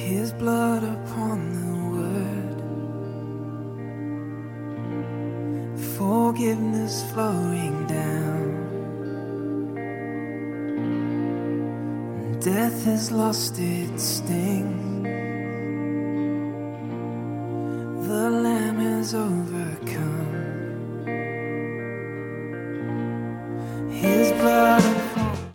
His blood upon the word, forgiveness flowing down. Death has lost its sting. The Lamb has overcome.